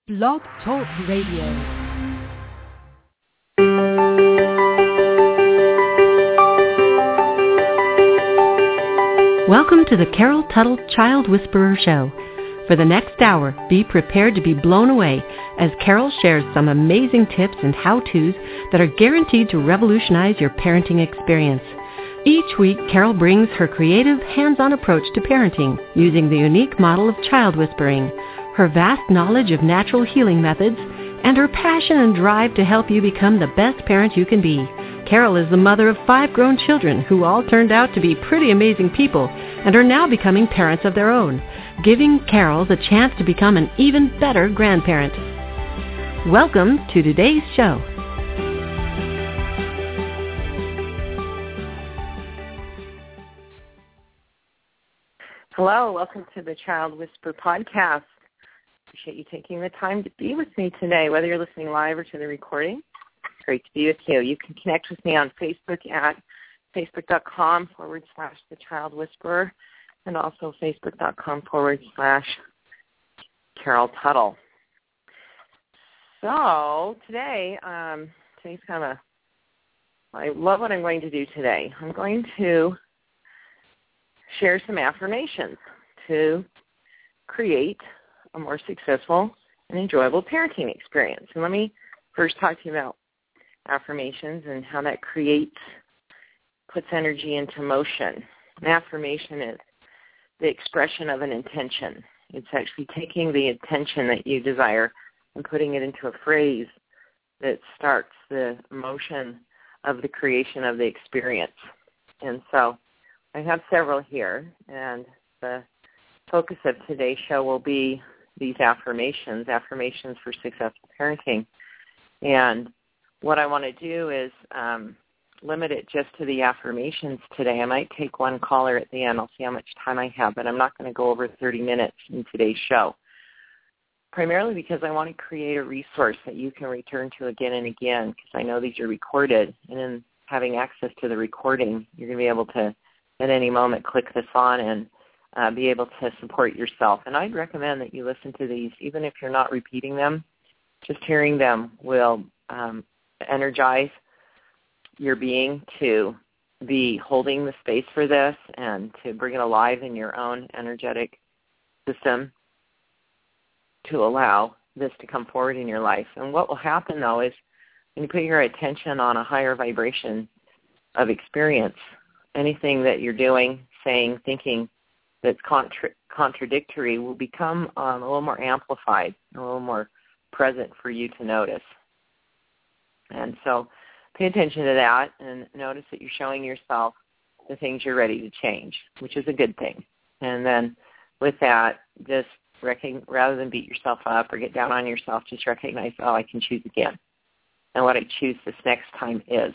Blog Talk Radio. Welcome to the Carol Tuttle Child Whisperer Show. For the next hour, be prepared to be blown away as Carol shares some amazing tips and how-tos that are guaranteed to revolutionize your parenting experience. Each week, Carol brings her creative, hands-on approach to parenting using the unique model of child whispering, her vast knowledge of natural healing methods, and her passion and drive to help you become the best parent you can be. Carol is the mother of 5 grown children who all turned out to be pretty amazing people and are now becoming parents of their own, giving Carol the chance to become an even better grandparent. Welcome to today's show. Hello, welcome to the Child Whisper podcast. Appreciate you taking the time to be with me today, whether you're listening live or to the recording. Great to be with you. You can connect with me on Facebook at facebook.com/The Child Whisperer and also facebook.com/Carol Tuttle. So today's kind of, I love what I'm going to do today. I'm going to share some affirmations to create a more successful and enjoyable parenting experience. And let me first talk to you about affirmations and how that puts energy into motion. An affirmation is the expression of an intention. It's actually taking the intention that you desire and putting it into a phrase that starts the motion of the creation of the experience. And so I have several here, and the focus of today's show will be these affirmations for successful parenting. And what I want to do is limit it just to the affirmations today. I might take one caller at the end. I'll see how much time I have, but I'm not going to go over 30 minutes in today's show, primarily because I want to create a resource that you can return to again and again, because I know these are recorded, and in having access to the recording, you're going to be able to at any moment click this on and be able to support yourself. And I'd recommend that you listen to these, even if you're not repeating them. Just hearing them will energize your being to be holding the space for this and to bring it alive in your own energetic system to allow this to come forward in your life. And what will happen, though, is when you put your attention on a higher vibration of experience, anything that you're doing, saying, thinking that's contradictory will become a little more amplified, a little more present for you to notice. And so pay attention to that and notice that you're showing yourself the things you're ready to change, which is a good thing. And then with that, just rather than beat yourself up or get down on yourself, just recognize, I can choose again. And what I choose this next time is.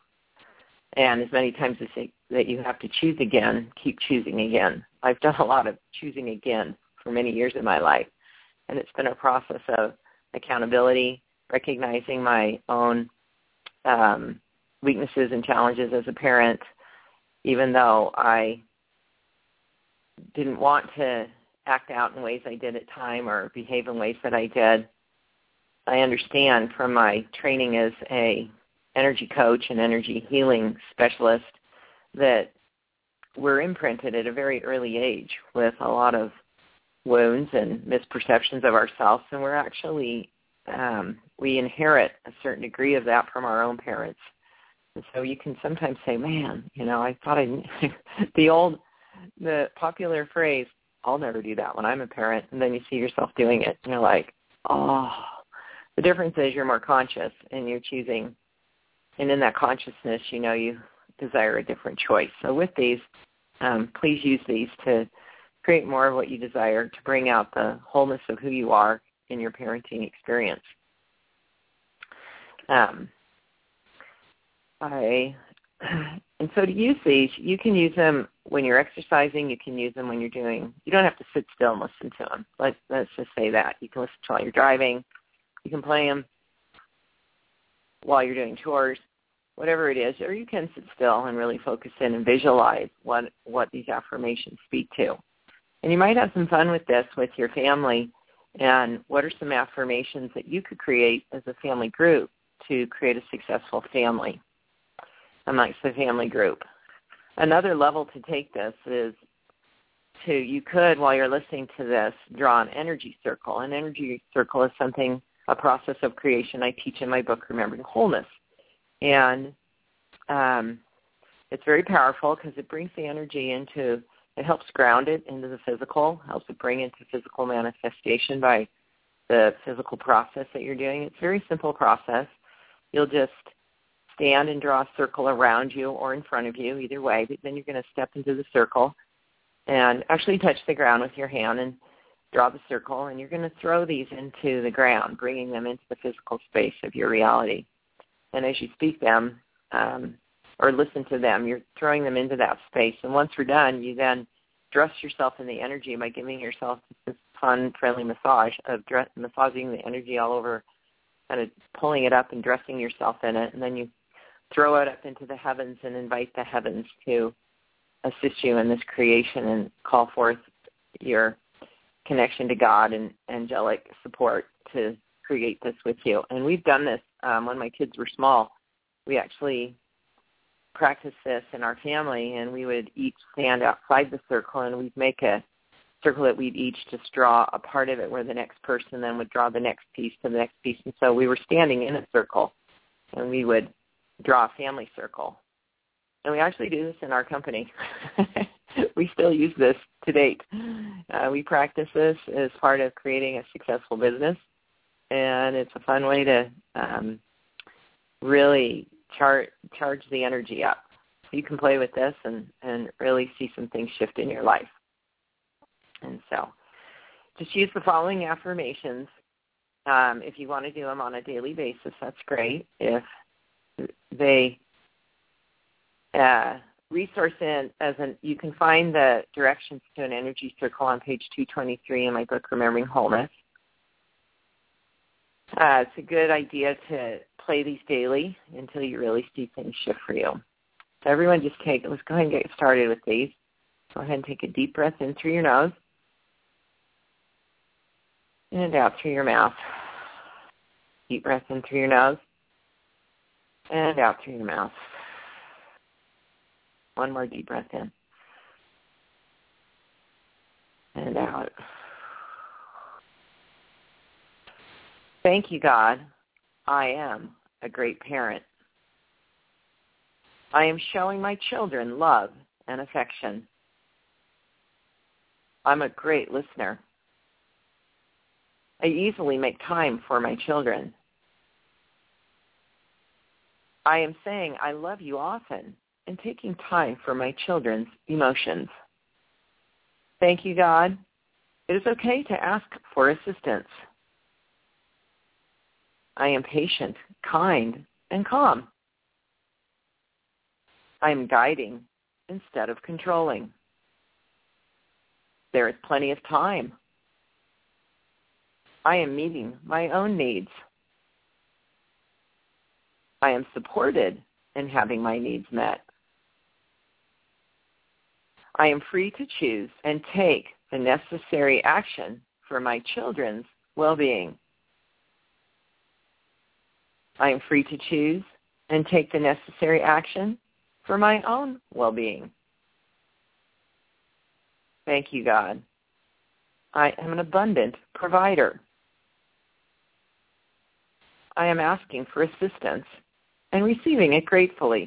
And as many times as that you have to choose again, keep choosing again. I've done a lot of choosing again for many years in my life, and it's been a process of accountability, recognizing my own weaknesses and challenges as a parent, even though I didn't want to act out in ways I did at time or behave in ways that I did. I understand from my training as a energy coach and energy healing specialist that we're imprinted at a very early age with a lot of wounds and misperceptions of ourselves, and we're actually we inherit a certain degree of that from our own parents. And so you can sometimes say, man, I thought the popular phrase, I'll never do that when I'm a parent, and then you see yourself doing it, and you're like, the difference is you're more conscious, and you're choosing. And in that consciousness, you desire a different choice. So with these, please use these to create more of what you desire, to bring out the wholeness of who you are in your parenting experience. And so to use these, you can use them when you're exercising. You can use them when you don't have to sit still and listen to them. Let's just say that. You can listen to while you're driving. You can play them while you're doing chores, whatever it is, or you can sit still and really focus in and visualize what these affirmations speak to. And you might have some fun with this with your family And what are some affirmations that you could create as a family group to create a successful family amongst the family group? Another level to take this is you could, while you're listening to this, draw an energy circle. An energy circle is a process of creation I teach in my book, Remembering Wholeness. And it's very powerful because it brings the energy it helps ground it into the physical, helps it bring into physical manifestation by the physical process that you're doing. It's a very simple process. You'll just stand and draw a circle around you or in front of you, either way, but then you're going to step into the circle and actually touch the ground with your hand and draw the circle, and you're going to throw these into the ground, bringing them into the physical space of your reality. And as you speak them or listen to them, you're throwing them into that space. And once we're done, you then dress yourself in the energy by giving yourself this fun, friendly massage of massaging the energy all over, kind of pulling it up and dressing yourself in it. And then you throw it up into the heavens and invite the heavens to assist you in this creation and call forth your connection to God and angelic support to create this with you. And we've done this when my kids were small. We actually practiced this in our family, and we would each stand outside the circle, and we'd make a circle that we'd each just draw a part of it where the next person then would draw the next piece to the next piece. And so we were standing in a circle, and we would draw a family circle. And we actually do this in our company. We still use this to date. We practice this as part of creating a successful business, and it's a fun way to really charge the energy up. So you can play with this and really see some things shift in your life. And so just use the following affirmations. If you want to do them on a daily basis, that's great. If they resource you can find the directions to an energy circle on page 223 in my book, Remembering Wholeness. It's a good idea to play these daily until you really see things shift for you. So everyone let's go ahead and get started with these. Go ahead and take a deep breath in through your nose and out through your mouth. Deep breath in through your nose and out through your mouth. One more deep breath in and out. Thank you, God. I am a great parent. I am showing my children love and affection. I'm a great listener. I easily make time for my children. I am saying I love you often and taking time for my children's emotions. Thank you, God. It is okay to ask for assistance. I am patient, kind, and calm. I am guiding instead of controlling. There is plenty of time. I am meeting my own needs. I am supported in having my needs met. I am free to choose and take the necessary action for my children's well-being. I am free to choose and take the necessary action for my own well-being. Thank you, God. I am an abundant provider. I am asking for assistance and receiving it gratefully.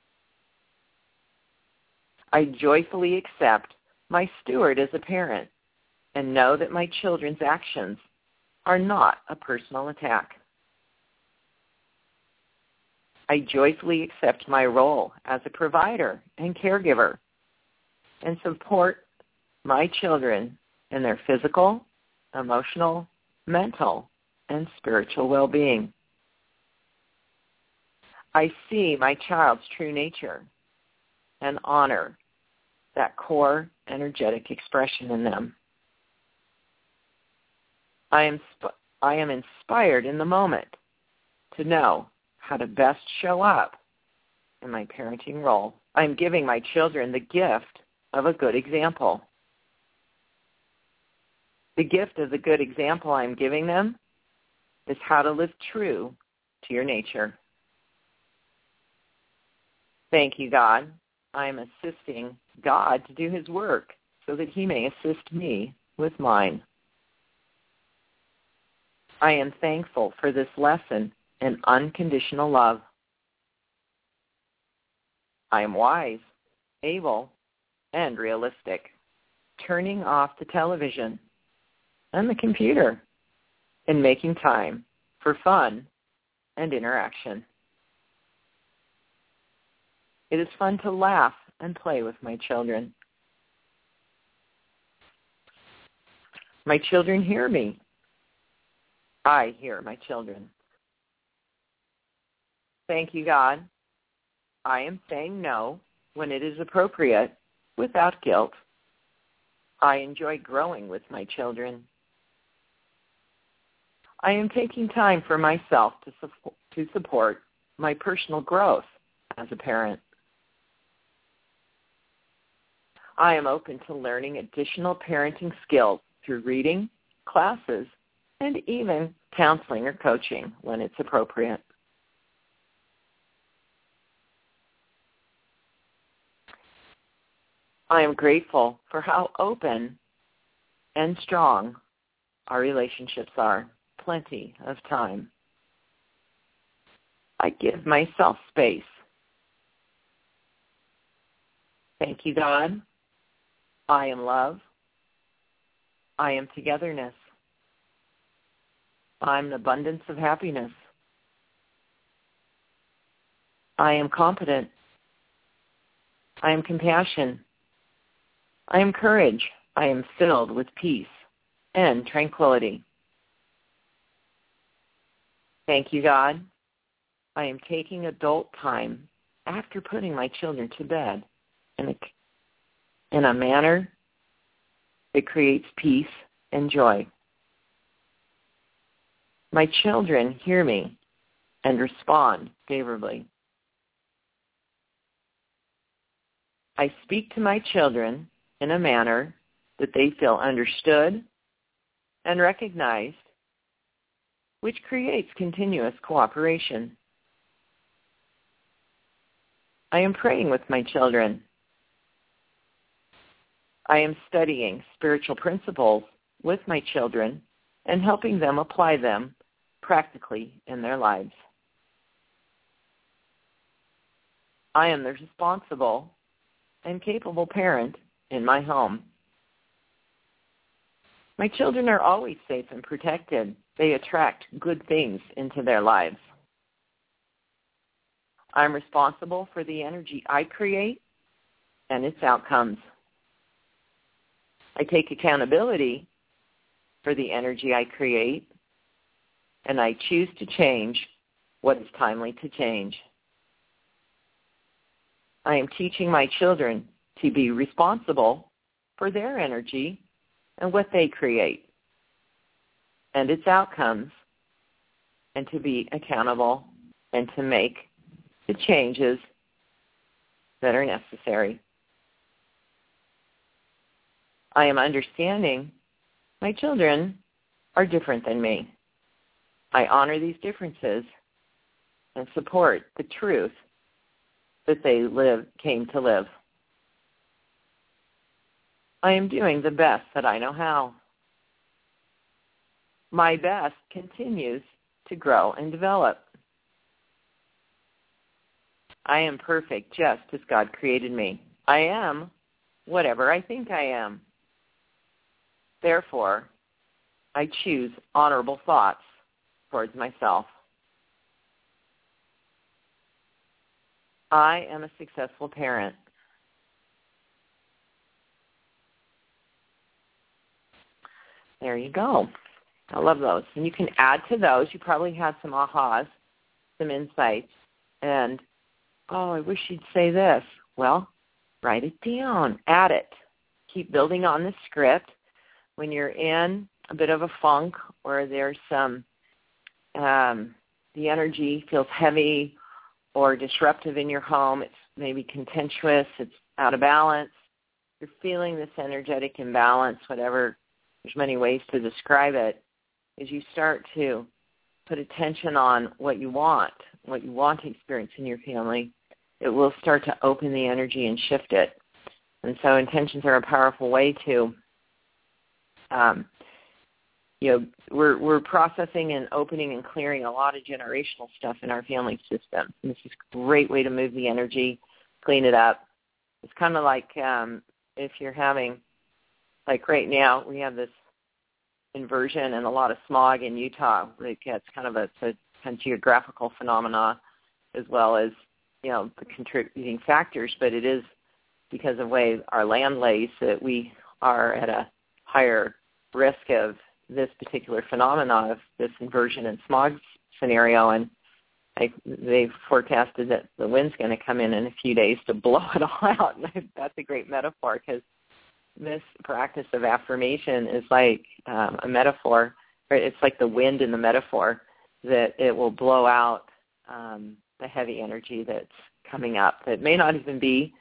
I joyfully accept my steward as a parent and know that my children's actions are not a personal attack. I joyfully accept my role as a provider and caregiver and support my children in their physical, emotional, mental, and spiritual well-being. I see my child's true nature and honor that core energetic expression in them. I am inspired in the moment to know how to best show up in my parenting role. I'm giving my children the gift of a good example. The gift of the good example I'm giving them is how to live true to your nature. Thank you, God. I am assisting God to do his work so that he may assist me with mine. I am thankful for this lesson in unconditional love. I am wise, able, and realistic, turning off the television and the computer and making time for fun and interaction. It is fun to laugh and play with my children. My children hear me. I hear my children. Thank you, God. I am saying no when it is appropriate without guilt. I enjoy growing with my children. I am taking time for myself to support my personal growth as a parent. I am open to learning additional parenting skills through reading, classes, and even counseling or coaching when it's appropriate. I am grateful for how open and strong our relationships are. Plenty of time. I give myself space. Thank you, God. I am love. I am togetherness. I'm an abundance of happiness. I am competent. I am compassion. I am courage. I am filled with peace and tranquility. Thank you, God. I am taking adult time after putting my children to bed in a manner that creates peace and joy. My children hear me and respond favorably. I speak to my children in a manner that they feel understood and recognized, which creates continuous cooperation. I am praying with my children. I am studying spiritual principles with my children and helping them apply them practically in their lives. I am the responsible and capable parent in my home. My children are always safe and protected. They attract good things into their lives. I'm responsible for the energy I create and its outcomes. I take accountability for the energy I create, and I choose to change what is timely to change. I am teaching my children to be responsible for their energy and what they create and its outcomes, and to be accountable and to make the changes that are necessary. I am understanding my children are different than me. I honor these differences and support the truth that they came to live. I am doing the best that I know how. My best continues to grow and develop. I am perfect just as God created me. I am whatever I think I am. Therefore, I choose honorable thoughts towards myself. I am a successful parent. There you go. I love those. And you can add to those. You probably had some ahas, some insights, and, oh, I wish you'd say this. Well, write it down. Add it. Keep building on the script. When you're in a bit of a funk or there's some, the energy feels heavy or disruptive in your home, it's maybe contentious, it's out of balance, you're feeling this energetic imbalance, whatever there's many ways to describe it, is you start to put attention on what you want to experience in your family, it will start to open the energy and shift it. And so intentions are a powerful way to, we're processing and opening and clearing a lot of generational stuff in our family system. And this is a great way to move the energy, clean it up. It's kind of like if you're having, like right now, we have this inversion and a lot of smog in Utah. It's kind of a geographical phenomena as well as, the contributing factors, but it is because of the way our land lays that we are at a higher risk of this particular phenomena of this inversion and smog scenario. And they've forecasted that the wind's going to come in a few days to blow it all out. And that's a great metaphor, because this practice of affirmation is like a metaphor. It's like the wind in the metaphor, that it will blow out the heavy energy that's coming up that may not even be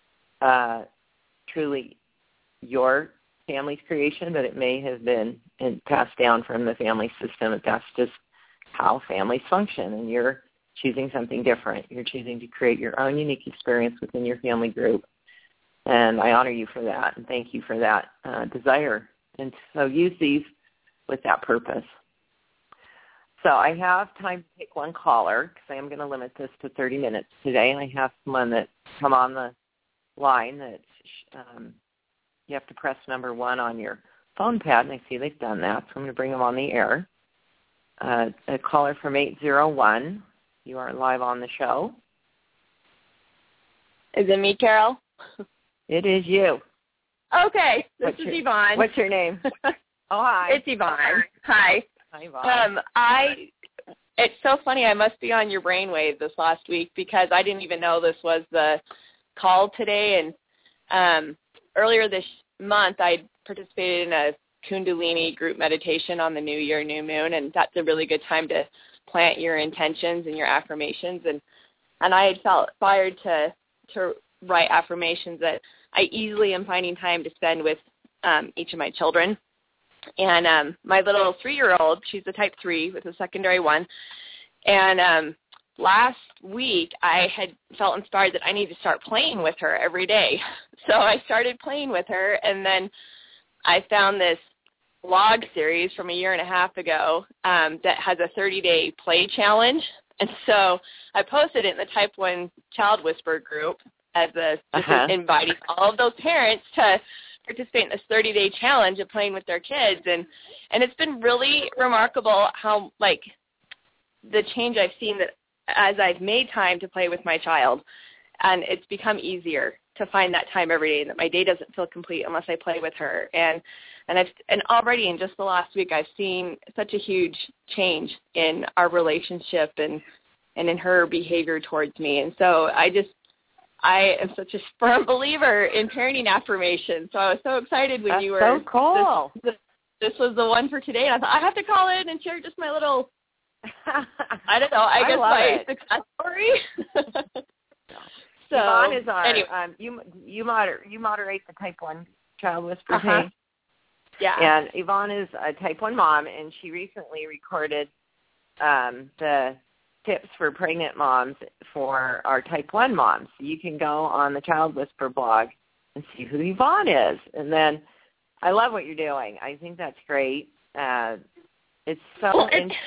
truly your family's creation, but it may have been passed down from the family system. That's just how families function, and you're choosing something different. You're choosing to create your own unique experience within your family group, and I honor you for that, and thank you for that desire. And so use these with that purpose. So I have time to take one caller, because I am going to limit this to 30 minutes today, and I have someone that come on the line that you have to press number 1 on your phone pad, and I see they've done that, so I'm going to bring them on the air. A caller from 801. You are live on the show. Is it me, Carol? It is you. Okay, this is Yvonne. What's your name? Oh, hi. It's Yvonne. Hi. Hi, Yvonne. It's so funny. I must be on your brainwave this last week, because I didn't even know this was the call today. And earlier this month, I participated in a Kundalini group meditation on the New Year, New Moon, and that's a really good time to plant your intentions and your affirmations. And I had felt inspired to write affirmations that I easily am finding time to spend with each of my children. And my little 3-year-old, she's a type 3 with a secondary 1. And last week I had felt inspired that I need to start playing with her every day. So I started playing with her, and then I found this blog series from a year and a half ago that has a 30-day play challenge. And so I posted it in the Type 1 Child Whisperer group as inviting all of those parents to participate in this 30-day challenge of playing with their kids. And it's been really remarkable how, the change I've seen that as I've made time to play with my child, and it's become easier to find that time every day, and that my day doesn't feel complete unless I play with her. And already in just the last week, I've seen such a huge change in our relationship and in her behavior towards me. And so I am such a firm believer in parenting affirmations. So I was so excited when you were. That's so cool. This was the one for today. And I thought, I have to call in and share just my little, I don't know, I guess my success story. So, Yvonne is our, anyway. you moderate the Type 1 Child Whisperer page. Yeah. And Yvonne is a Type 1 mom, and she recently recorded the tips for pregnant moms for our Type 1 moms. You can go on the Child Whisperer blog and see who Yvonne is. And then I love what you're doing. I think that's great. It's so,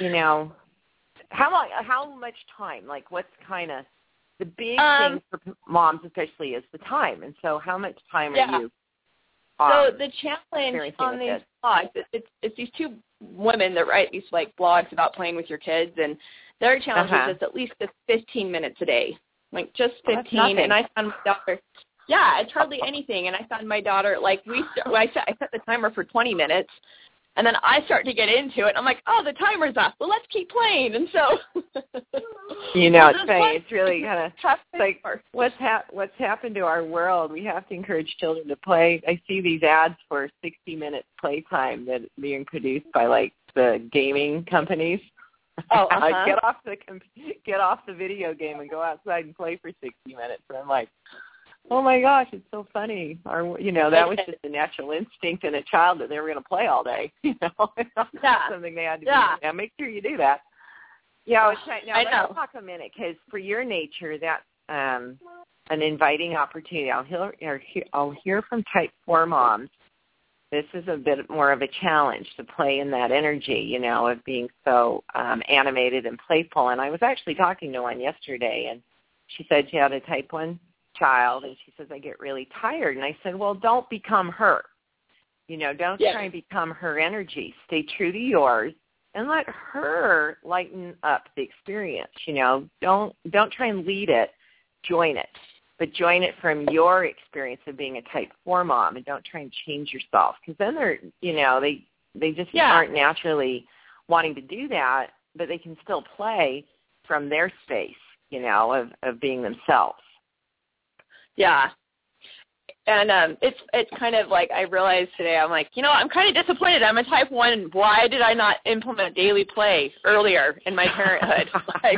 how much time? What's kind of the big thing for moms especially is the time. And so how much time are you So the challenge on these blogs, it's these 2 women that write these blogs about playing with your kids, and their challenge is at least 15 minutes a day, just 15. And I found my daughter, it's hardly anything. And I found my daughter, I set the timer for 20 minutes, and then I start to get into it. And I'm like, oh, the timer's off. Well, let's keep playing. And so, it's funny. It's really kind of what's happened to our world. We have to encourage children to play. I see these ads for 60-minute playtime that are being produced by the gaming companies. Oh, get off the video game and go outside and play for 60 minutes. And I'm like, Oh my gosh, it's so funny. Or that was just a natural instinct in a child that they were going to play all day. It's not something they had to do. Now make sure you do that. Yeah, let's talk a minute, because for your nature, that's an inviting opportunity. I'll hear from type 4 moms. This is a bit more of a challenge to play in that energy, of being so animated and playful. And I was actually talking to one yesterday, and she said she had a type 1 child, and she says, I get really tired. And I said, well, don't become her. Don't try and become her energy. Stay true to yours and let her lighten up the experience. Don't try and lead it. Join it. But join it from your experience of being a type 4 mom, and don't try and change yourself, because then they're, they just aren't naturally wanting to do that, but they can still play from their space, of being themselves. Yeah. And it's kind of like I realized today, I'm like, I'm kind of disappointed. I'm a type 1, and why did I not implement daily play earlier in my parenthood?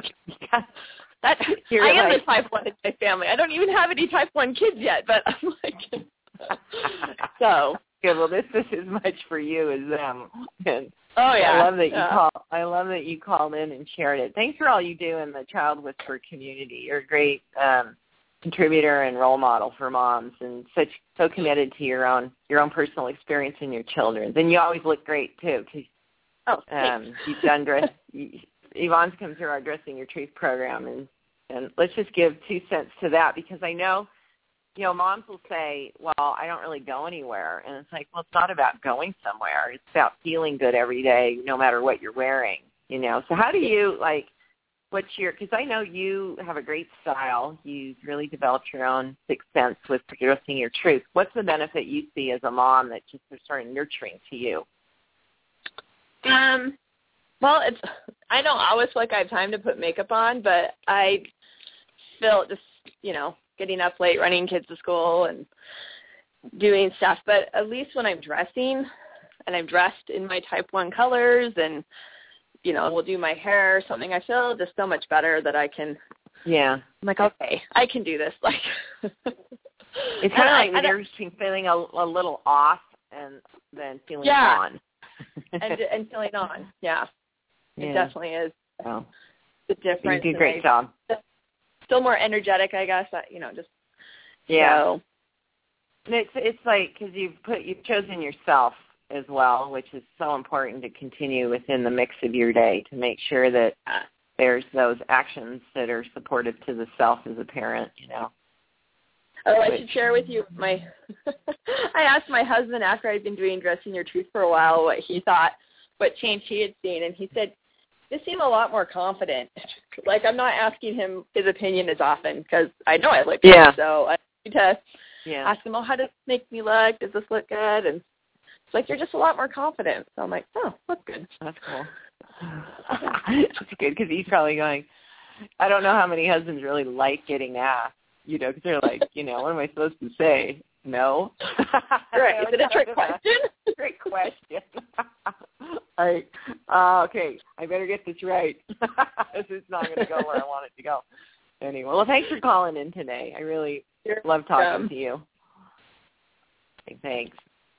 I am the type 1 in my family. I don't even have any type 1 kids yet, but I'm like, so. Yeah, well, this is as much for you as them. And oh yeah, I love that you called in and shared it. Thanks for all you do in the Child Whisperer community. You're a great contributor and role model for moms, and so committed to your own personal experience and your children's. And you always look great too, because you've done dress. Yvonne's come through our Dressing Your Truth program, and let's just give 2 cents to that, because I know, moms will say, well, I don't really go anywhere. And it's like, well, it's not about going somewhere. It's about feeling good every day, no matter what you're wearing, So how do you, because I know you have a great style. You've really developed your own sixth sense with Dressing Your Truth. What's the benefit you see as a mom that just is starting nurturing to you? Well, I don't always feel like I have time to put makeup on, but I feel just, getting up late, running kids to school and doing stuff. But at least when I'm dressing and I'm dressed in my type 1 colors and, we'll do my hair or something, I feel just so much better that I can. Yeah. I'm like, okay, I can do this. It's kind of like you're feeling a little off and then feeling on. and feeling on, yeah. It definitely is the difference. You do a great job. Still more energetic, I guess. Just So. It's like, because you've chosen yourself as well, which is so important to continue within the mix of your day to make sure that there's those actions that are supportive to the self as a parent. Oh, I should share with you I asked my husband after I'd been doing Dressing Your Truth for a while what he thought, what change he had seen, and he said, "You seem a lot more confident." I'm not asking him his opinion as often because I know I look good, so I need to ask him, how does this make me look? Does this look good? And it's like, you're just a lot more confident. So I'm like, oh, that's good. That's cool. That's good, because he's probably going, I don't know how many husbands really like getting asked, because they're like, what am I supposed to say? No. Right. Is it a trick question? Great question. All right. Okay. I better get this right. This is not going to go where I want it to go. Anyway, well, thanks for calling in today. I really love talking to you. Okay, thanks.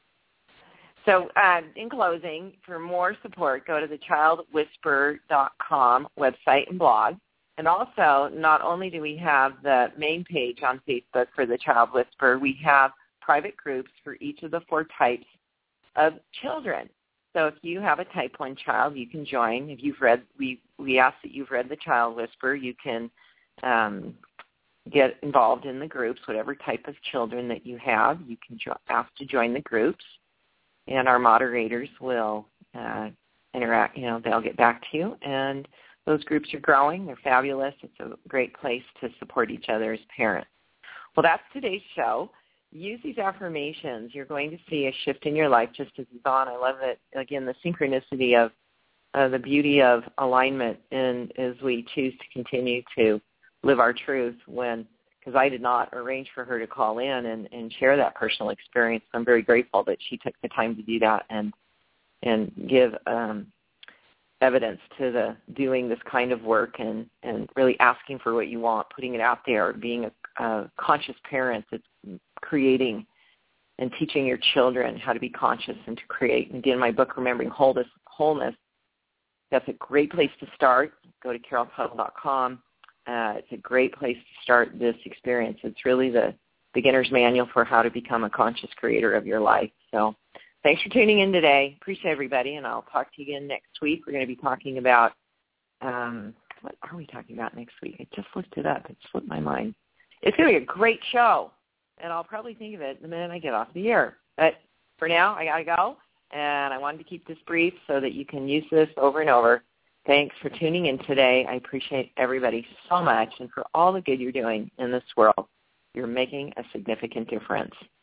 So in closing, for more support, go to the childwhisperer.com website and blog. And also, not only do we have the main page on Facebook for the Child Whisperer, we have private groups for each of the 4 types of children. So if you have a type 1 child, you can join. If you've read, we ask that you've read the Child Whisperer. You can get involved in the groups, whatever type of children that you have. You can ask to join the groups, and our moderators will interact. They'll get back to you, and those groups are growing. They're fabulous. It's a great place to support each other as parents. Well, that's today's show. Use these affirmations. You're going to see a shift in your life, just as Yvonne. I love it. Again, the synchronicity of the beauty of alignment, and as we choose to continue to live our truth because I did not arrange for her to call in and share that personal experience. I'm very grateful that she took the time to do that and give evidence to the doing this kind of work and really asking for what you want, putting it out there, being a conscious parents. It's creating and teaching your children how to be conscious and to create. And again, my book, Remembering Wholeness, that's a great place to start. Go to caroltuttle.com. It's a great place to start this experience. It's really the beginner's manual for how to become a conscious creator of your life. So thanks for tuning in today. Appreciate everybody, and I'll talk to you again next week. We're going to be talking about, what are we talking about next week? I just looked it up. It slipped my mind. It's going to be a great show, and I'll probably think of it the minute I get off the air. But for now, I got to go, and I wanted to keep this brief so that you can use this over and over. Thanks for tuning in today. I appreciate everybody so much, and for all the good you're doing in this world. You're making a significant difference.